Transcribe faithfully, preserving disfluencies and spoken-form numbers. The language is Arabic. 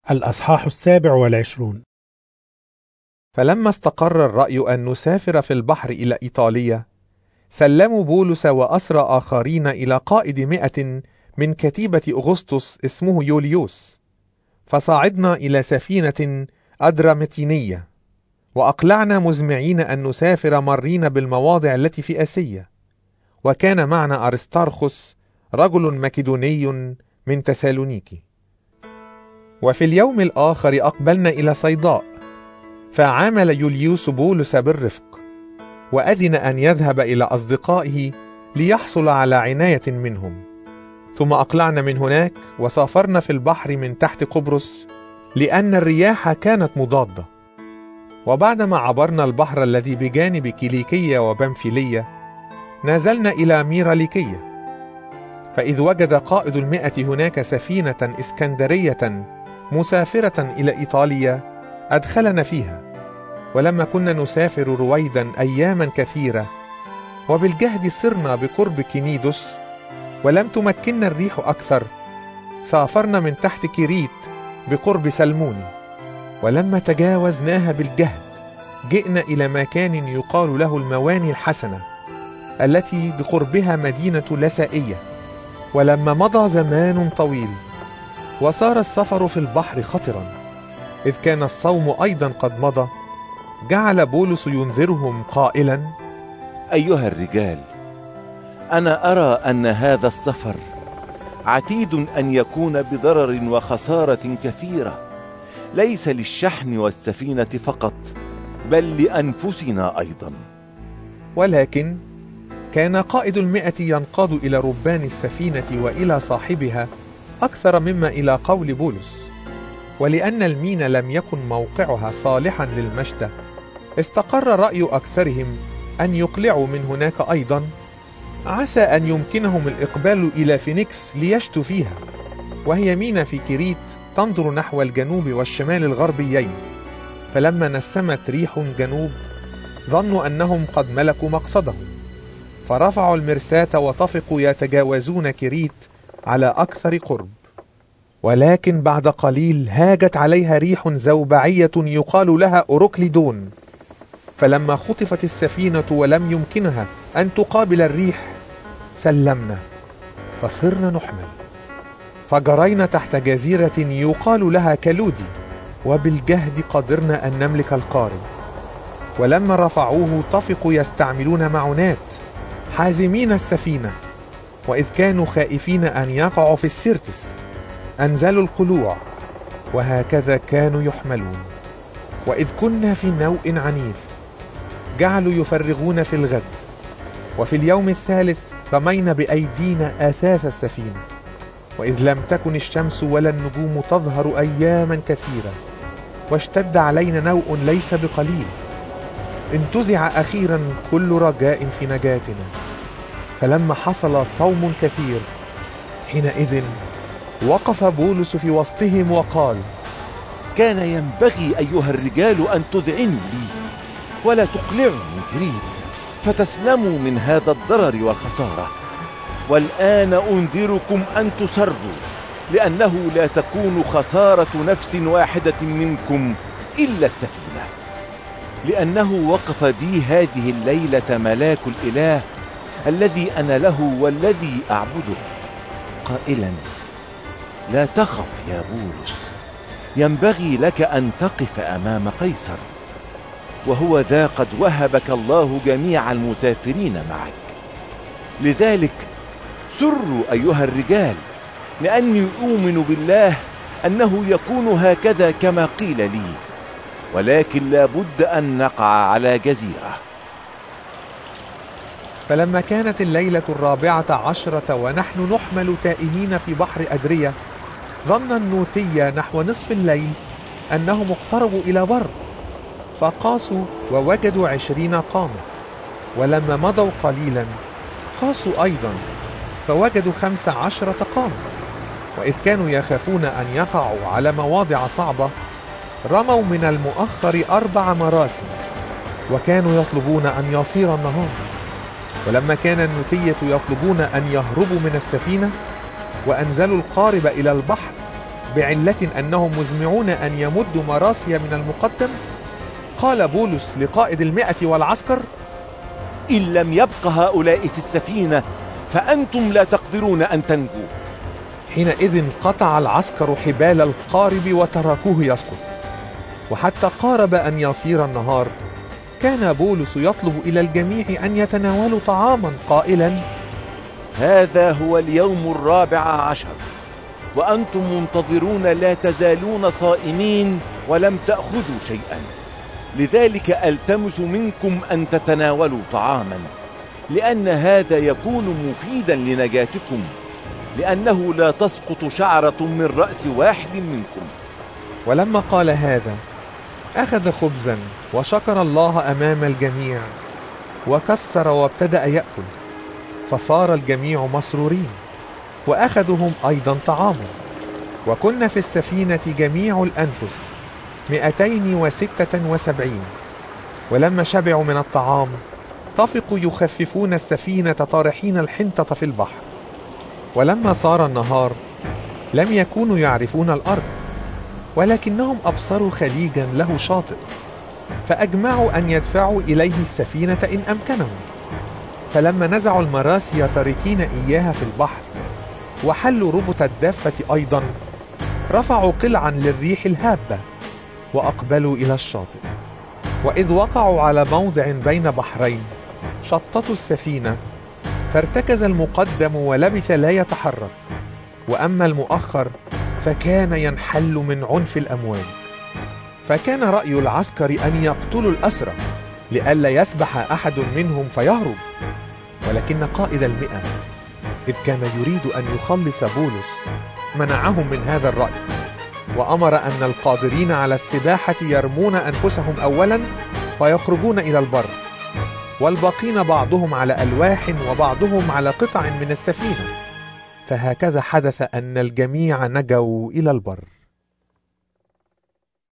الأصحاح السابع والعشرون. فلما استقر الرأي أن نسافر في البحر إلى إيطاليا، سلموا بولس وأسرى آخرين إلى قائد مئة من كتيبة أغسطس اسمه يوليوس، فصعدنا إلى سفينة أدرامتينية، وأقلعنا مزمعين أن نسافر مرين بالمواضع التي في آسيا. وكان معنا أرستارخس رجل مكدوني من تسالونيكي. وفي اليوم الآخر أقبلنا إلى صيداء، فعامل يوليوس بولس بالرفق، وأذن أن يذهب إلى أصدقائه ليحصل على عناية منهم. ثم أقلعنا من هناك وسافرنا في البحر من تحت قبرص، لأن الرياح كانت مضادة. وبعدما عبرنا البحر الذي بجانب كيليكية وبنفيلية، نزلنا إلى ميراليكية. فإذ وجد قائد المئة هناك سفينة إسكندرية مسافرة إلى إيطاليا، أدخلنا فيها. ولما كنا نسافر رويدا أياما كثيرة، وبالجهد صرنا بقرب كينيدوس، ولم تمكننا الريح أكثر، سافرنا من تحت كيريت بقرب سلموني. ولما تجاوزناها بالجهد، جئنا إلى مكان يقال له المواني الحسنة، التي بقربها مدينة لسائية. ولما مضى زمان طويل، وصار السفر في البحر خطرا، إذ كان الصوم أيضا قد مضى، جعل بولس ينذرهم قائلا: أيها الرجال، أنا أرى أن هذا السفر عتيد أن يكون بضرر وخسارة كثيرة، ليس للشحن والسفينة فقط، بل لأنفسنا أيضا. ولكن كان قائد المئة ينقاد إلى ربان السفينة وإلى صاحبها أكثر مما إلى قول بولس. ولأن المينا لم يكن موقعها صالحا للمشتى، استقر رأي أكثرهم أن يقلعوا من هناك أيضا، عسى أن يمكنهم الإقبال إلى فينيكس ليشتوا فيها، وهي مينا في كيريت تنظر نحو الجنوب والشمال الغربيين. فلما نسمت ريح جنوب، ظنوا أنهم قد ملكوا مقصدهم، فرفعوا المرساة وطفقوا يتجاوزون كيريت على أكثر قرب. ولكن بعد قليل هاجت عليها ريح زوبعية يقال لها أوروكليدون، فلما خطفت السفينة ولم يمكنها أن تقابل الريح، سلمنا فصرنا نحمل، فجرينا تحت جزيرة يقال لها كالودي، وبالجهد قدرنا أن نملك القارب. ولما رفعوه طفقوا يستعملون معونات حازمين السفينة، وإذ كانوا خائفين أن يقعوا في السيرتس، أنزلوا القلوع، وهكذا كانوا يحملون. وإذ كنا في نوء عنيف، جعلوا يفرغون في الغد. وفي اليوم الثالث رمينا بأيدينا أثاث السفينة. وإذ لم تكن الشمس ولا النجوم تظهر أياما كثيرة، واشتد علينا نوء ليس بقليل، انتزع أخيرا كل رجاء في نجاتنا. فلما حصل صوم كثير، حينئذ وقف بولس في وسطهم وقال: كان ينبغي أيها الرجال أن تذعنوا لي، ولا تقلعوا من كريت، فتسلموا من هذا الضرر والخسارة. والآن أنذركم أن تسروا، لأنه لا تكون خسارة نفس واحدة منكم إلا السفينة. لأنه وقف بي هذه الليلة ملاك الإله الذي أنا له والذي أعبده، قائلا: لا تخف يا بولس، ينبغي لك أن تقف أمام قيصر، وهو ذا قد وهبك الله جميع المسافرين معك. لذلك سروا أيها الرجال، لأني أؤمن بالله أنه يكون هكذا كما قيل لي، ولكن لا بد أن نقع على جزيرة. فلما كانت الليلة الرابعة عشرة ونحن نحمل تائهين في بحر أدرية، ظن النوتية نحو نصف الليل أنهم اقتربوا إلى بر، فقاسوا ووجدوا عشرين قامة. ولما مضوا قليلا قاسوا أيضا، فوجدوا خمس عشرة قامة. وإذ كانوا يخافون أن يقعوا على مواضع صعبة، رموا من المؤخر أربع مراسم، وكانوا يطلبون أن يصير النهار. ولما كان النوتية يطلبون أن يهربوا من السفينة، وأنزلوا القارب إلى البحر، بعلة أنهم مزمعون أن يمدوا مراسي من المقدم، قال بولس لقائد المئة والعسكر: إن لم يبق هؤلاء في السفينة فأنتم لا تقدرون أن تنجوا. حينئذ قطع العسكر حبال القارب وتركوه يسقط. وحتى قارب أن يصير النهار كان بولس يطلب إلى الجميع أن يتناولوا طعاما قائلا: هذا هو اليوم الرابع عشر وأنتم منتظرون لا تزالون صائمين ولم تأخذوا شيئا، لذلك ألتمس منكم أن تتناولوا طعاما، لأن هذا يكون مفيدا لنجاتكم، لأنه لا تسقط شعرة من رأس واحد منكم. ولما قال هذا أخذ خبزا وشكر الله أمام الجميع وكسر وابتدأ يأكل، فصار الجميع مسرورين، وأخذوا هم أيضا طعاما. وكنا في السفينة جميع الأنفس مئتين وستة وسبعين. ولما شبعوا من الطعام طفقوا يخففون السفينة طارحين الحنطة في البحر. ولما صار النهار لم يكونوا يعرفون الأرض، ولكنهم أبصروا خليجا له شاطئ، فأجمعوا أن يدفعوا إليه السفينة إن أمكنهم. فلما نزعوا المراسي تاركين إياها في البحر وحلوا ربط الدافة أيضا، رفعوا قلعا للريح الهابة وأقبلوا إلى الشاطئ. وإذ وقعوا على موضع بين بحرين شططوا السفينة، فارتكز المقدم ولبث لا يتحرك، وأما المؤخر فكان ينحل من عنف الأمواج. فكان رأي العسكر أن يقتلوا الأسرى لئلا يسبح أحد منهم فيهرب. ولكن قائد المئة إذ كان يريد أن يخلص بولس منعهم من هذا الرأي، وأمر أن القادرين على السباحة يرمون أنفسهم أولا فيخرجون إلى البر، والباقين بعضهم على ألواح وبعضهم على قطع من السفينة. فهكذا حدث أن الجميع نجوا إلى البر.